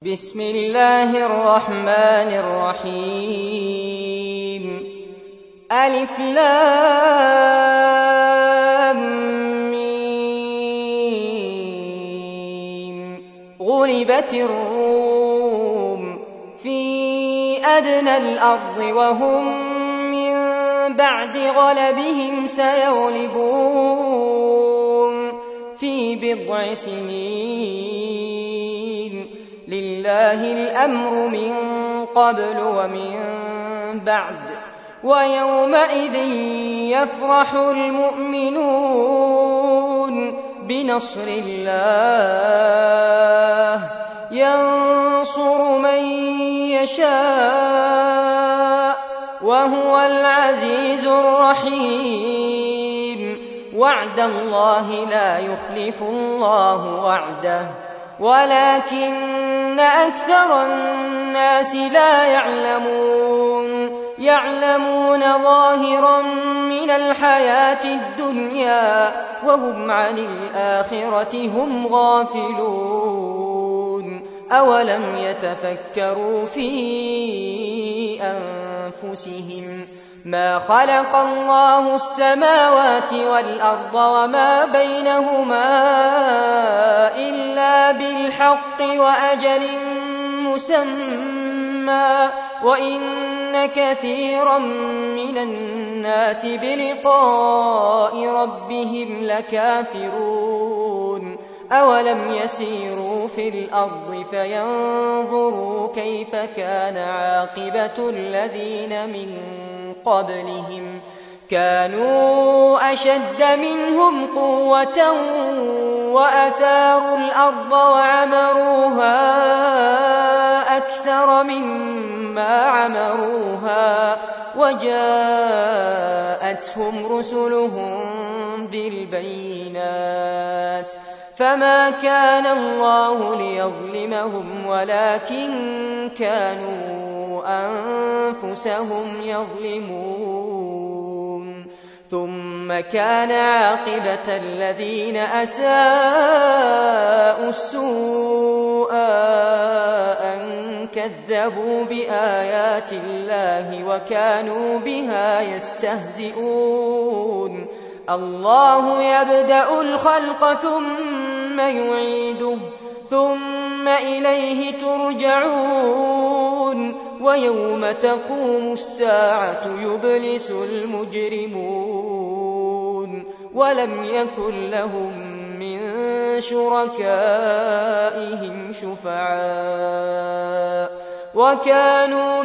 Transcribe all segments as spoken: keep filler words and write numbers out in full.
بسم الله الرحمن الرحيم ألف لام ميم غلبت الروم في أدنى الأرض وهم من بعد غلبهم سيغلبون في بضع سنين لله الأمر من قبل ومن بعد ويومئذ يفرح المؤمنون بنصر الله ينصر من يشاء وهو العزيز الرحيم وعد الله لا يخلف الله وعده ولكن أكثر الناس لا يعلمون يعلمون ظاهرا من الحياة الدنيا وهم عن الآخرة هم غافلون أولم يتفكروا في أنفسهم ما خلق الله السماوات والأرض وما بينهما إلا بالحق وأجل مسمى وإن كثيرا من الناس بلقاء ربهم لكافرون أولم يسيروا في الأرض فينظروا كيف كان عاقبة الذين من قبلهم كانوا أشد منهم قوة وأثاروا الأرض وعمروها أكثر مما عمروها وجاءتهم رسلهم بالبينات فما كان الله ليظلمهم ولكن كانوا أنفسهم يظلمون ثم كان عاقبة الذين أساءوا السوء أن كذبوا بآيات الله وكانوا بها يستهزئون الله يبدأ الخلق ثم يعيده ثم إليه ترجعون ويوم تقوم الساعة يبلس المجرمون ولم يكن لهم من شركائهم شفعاء وكانوا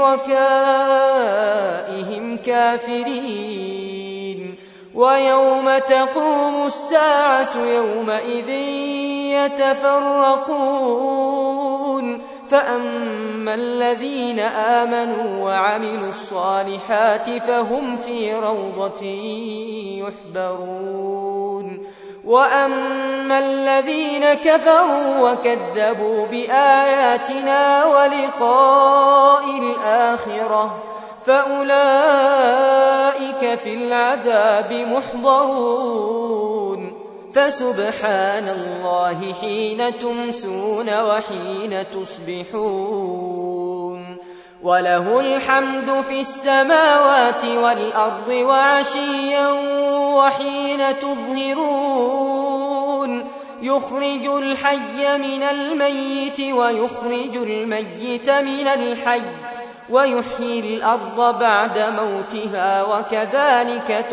بشركائهم كافرين ويوم تقوم الساعة يومئذ يتفرقون فأما الذين آمنوا وعملوا الصالحات فهم في روضة يحبرون وأما الذين كفروا وكذبوا بآياتنا ولقاء الآخرة فأولئك في العذاب محضرون فسبحان الله حين تمسون وحين تصبحون وله الحمد في السماوات والأرض وعشيا وحين تظهرون يخرج الحي من الميت ويخرج الميت من الحي ويحيي الأرض بعد موتها وكذلك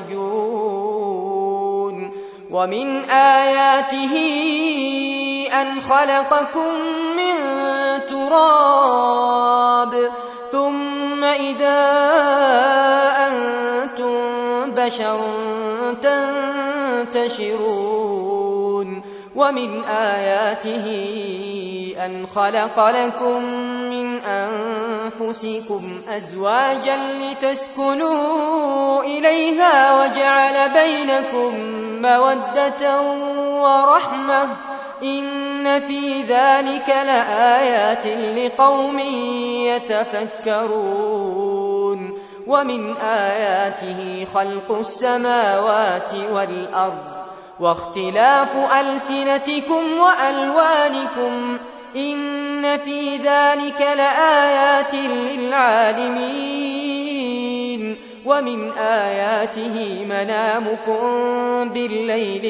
تخرجون ومن آياته أن خلقكم من تراب ثم إذا أنتم بشر تنتشرون ومن آياته أن خلق لكم من أنفسكم أزواجا لتسكنوا إليها وجعل بينكم مودة ورحمة إن في ذلك لآيات لقوم يتفكرون ومن آياته خلق السماوات والأرض واختلاف ألسنتكم وألوانكم إن إن في ذلك لآيات للعالمين ومن آياته منامكم بالليل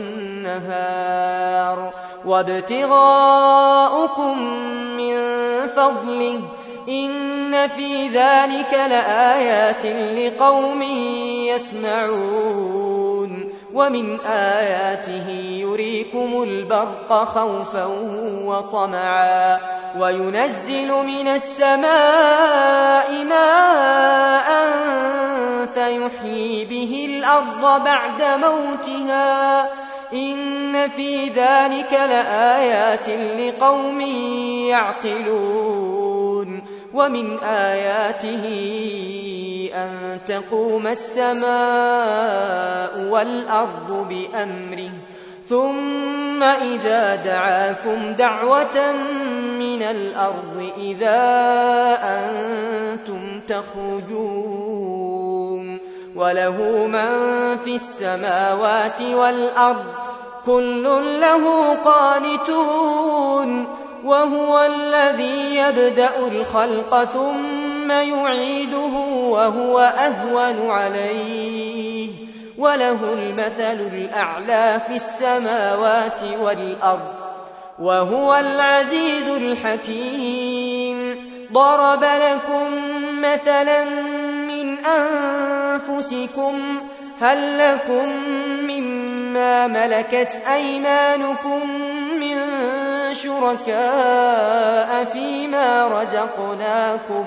والنهار وابتغاؤكم من فضله إن في ذلك لآيات لقوم يسمعون ومن آياته يريكم البرق خوفا وطمعا وينزل من السماء ماء فيحيي به الأرض بعد موتها إن في ذلك لآيات لقوم يعقلون ومن آياته أن تقوم السماء والأرض بأمره ثم إذا دعاكم دعوة من الأرض إذا أنتم تخرجون وله من في السماوات والأرض كل له قانتون وهو الذي يبدأ الخلق ثم يعيده وهو أهون عليه وله المثل الأعلى في السماوات والأرض وهو العزيز الحكيم ضرب لكم مثلا من أنفسكم هل لكم مما ملكت أيمانكم من شركاء فيما رزقناكم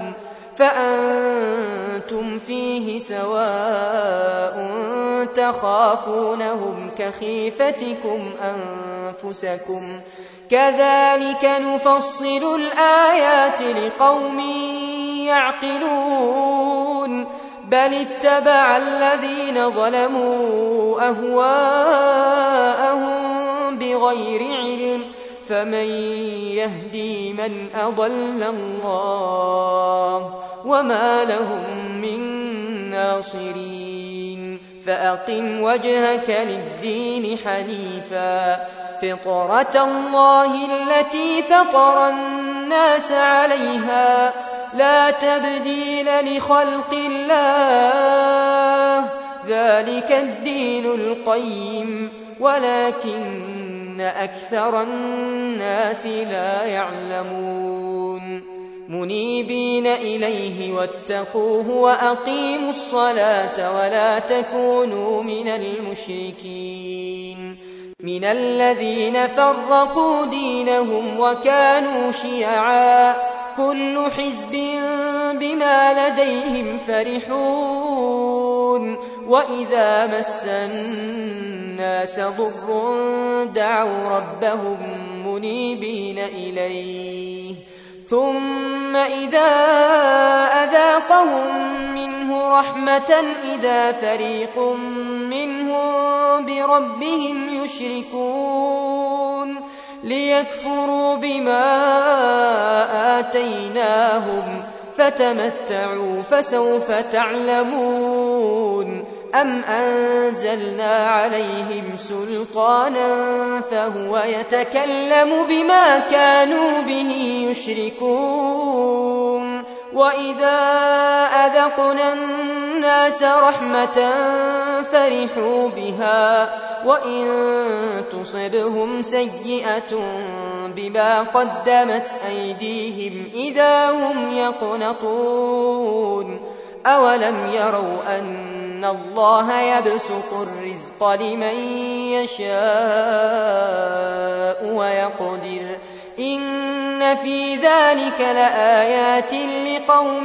فأنتم فيه سواء تخافونهم كخيفتكم أنفسكم كذلك نفصل الآيات لقوم يعقلون بل اتبع الذين ظلموا أهواءهم بغير علم فمن يهدي من أضل الله وما لهم من ناصرين فأقم وجهك للدين حنيفا فطرة الله التي فطر الناس عليها لا تبديل لخلق الله ذلك الدين القيم ولكن أكثر الناس لا يعلمون منيبين إليه واتقوه وأقيموا الصلاة ولا تكونوا من المشركين من الذين فرقوا دينهم وكانوا شيعا كل حزب بما لديهم فرحون وإذا مس الناس ضر دعوا ربهم منيبين إليه ثم إذا أذاقهم منه رحمة إذا فريق منهم بربهم يشركون ليكفروا بما آتيناهم فتمتعوا فسوف تعلمون أم أنزلنا عليهم سلطانا فهو يتكلم بما كانوا به يشركون وإذا أذقنا الناس رحمة فرحوا بها وإن تصبهم سيئة بما قدمت أيديهم إذا هم يقنطون أولم يروا أن الله يبسط الرزق لمن يشاء ويقدر إن في ذلك لآيات لقوم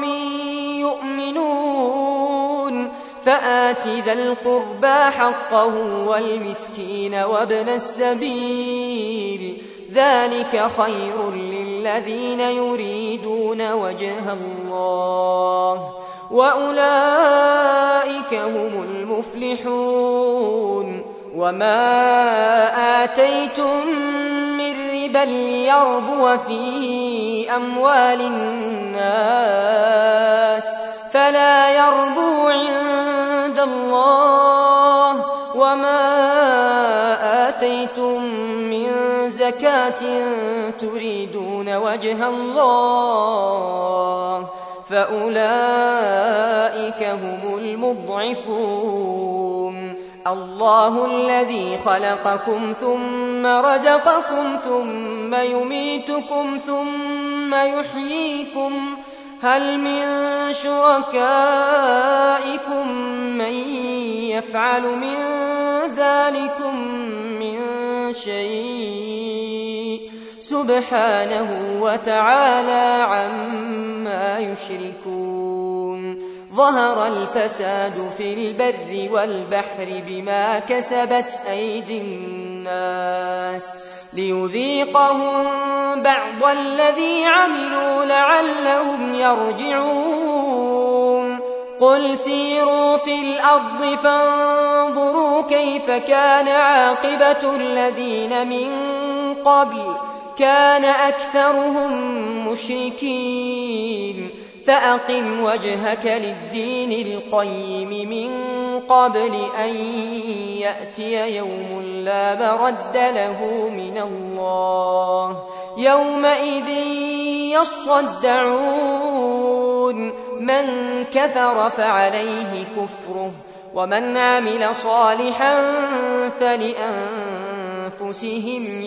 يؤمنون فآت ذا القربى حقه والمسكين وابن السبيل ذلك خير للذين يريدون وجه الله وأولئك هم المفلحون وما آتيتم من ربا ليربو في أموال الناس فلا يربو عند الله وما آتيتم من زكاة تريدون يريدون وجه الله فأولئك هم المضعفون. الله الذي خلقكم ثم رزقكم ثم يميتكم ثم يحييكم هل من شركائكم من يفعل من ذلكم من شيء سبحانه وتعالى عما يشركون. ظهر الفساد في البر والبحر بما كسبت أيدي الناس ليذيقهم بعض الذي عملوا لعلهم يرجعون. قل سيروا في الأرض فانظروا كيف كان عاقبة الذين من قبل كان أكثرهم مشركين. فأقم وجهك للدين القيم من قبل أن يأتي يوم لا مرد له من الله يومئذ يصدعون. من كفر فعليه كفره ومن عمل صالحا فلأنفسهم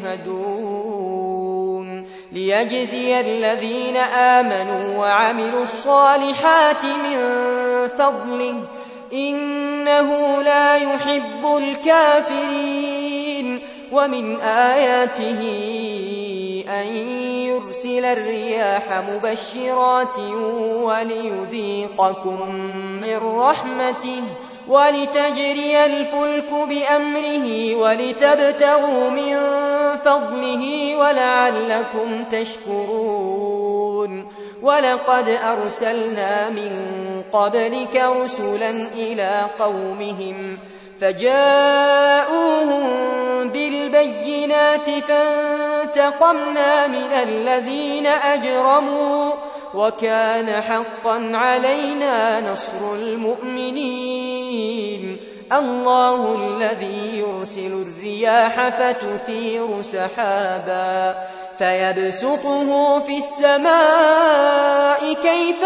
يمهدون. ليجزي الذين آمنوا وعملوا الصالحات من فضله إنه لا يحب الكافرين. ومن آياته أن يرسل الرياح مبشرات وليذيقكم من رحمته ولتجري الفلك بأمره ولتبتغوا من فضله ولعلكم تشكرون. ولقد أرسلنا من قبلك رسلا إلى قومهم فجاءوهم بالبينات فانتقمنا من الذين أجرموا وكان حقا علينا نصر المؤمنين. الله الذي يرسل الرياح فتثير سحابا فيبسطه في السماء كيف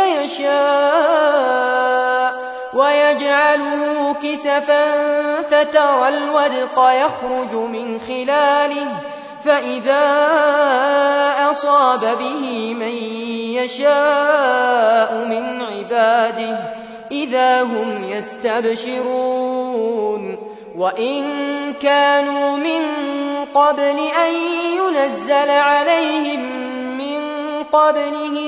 يشاء ويجعله كسفا فترى الودق يخرج من خلاله فإذا أصاب به من يشاء من عباده إذا هم يستبشرون. وإن كانوا من قبل أن ينزل عليهم من قبله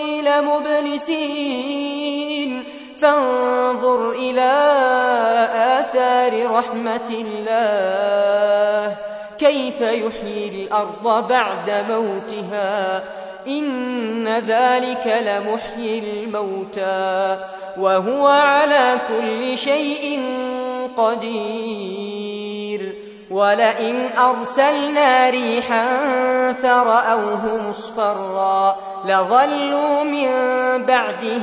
لمبلسين. فانظر إلى آثار رحمة الله كيف يحيي الأرض بعد موتها إن ذلك لمحيي الموتى وهو على كل شيء قدير. ولئن أرسلنا ريحا فرأوه مصفرا لظلوا من بعده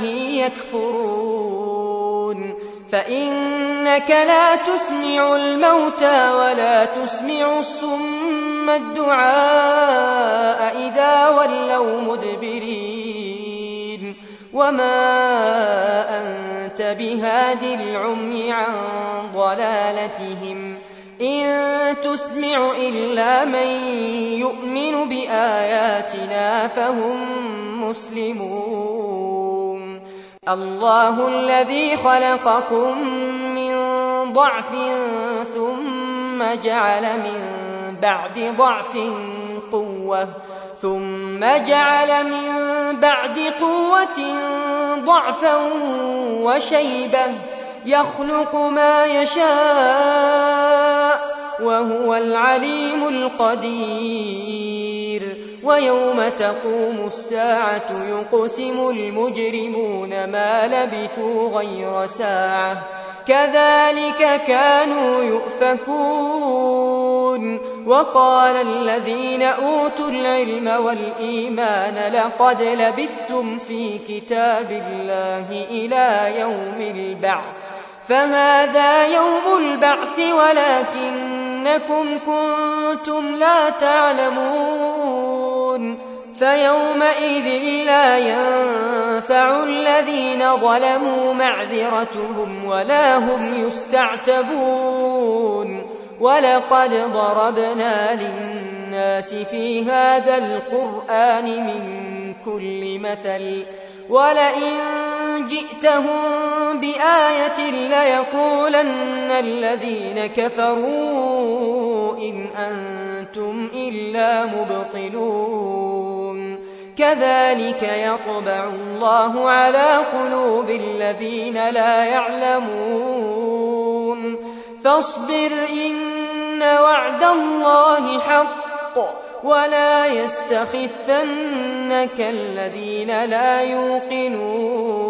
يكفرون. فإنك لا تسمع الموتى ولا تسمع الصم الدعاء إذا ولوا مدبرين. وما أنت بهاد العمي عن ضلالتهم إن تسمع إلا من يؤمن بآياتنا فهم مسلمون. الله الذي خلقكم من ضعف ثم جعل من بعد ضعف قوة ثم جعل من بعد قوة ضعفا وشيبة يخلق ما يشاء وهو العليم القدير. ويوم تقوم الساعة يقسم المجرمون ما لبثوا غير ساعة كذلك كانوا يؤفكون. وقال الذين أوتوا العلم والإيمان لقد لبثتم في كتاب الله إلى يوم البعث فهذا يوم البعث ولكنكم كنتم لا تعلمون. فيومئذ لا ينفع الذين ظلموا معذرتهم ولا هم يستعتبون ولقد ضربنا للناس في هذا القرآن من كل مثل ولئن جئتهم بآية ليقولن الذين كفروا إن أنتم إلا مبطلون كذلك يطبع الله على قلوب الذين لا يعلمون فاصبر إن وعد الله حق ولا يستخفنك الذين لا يوقنون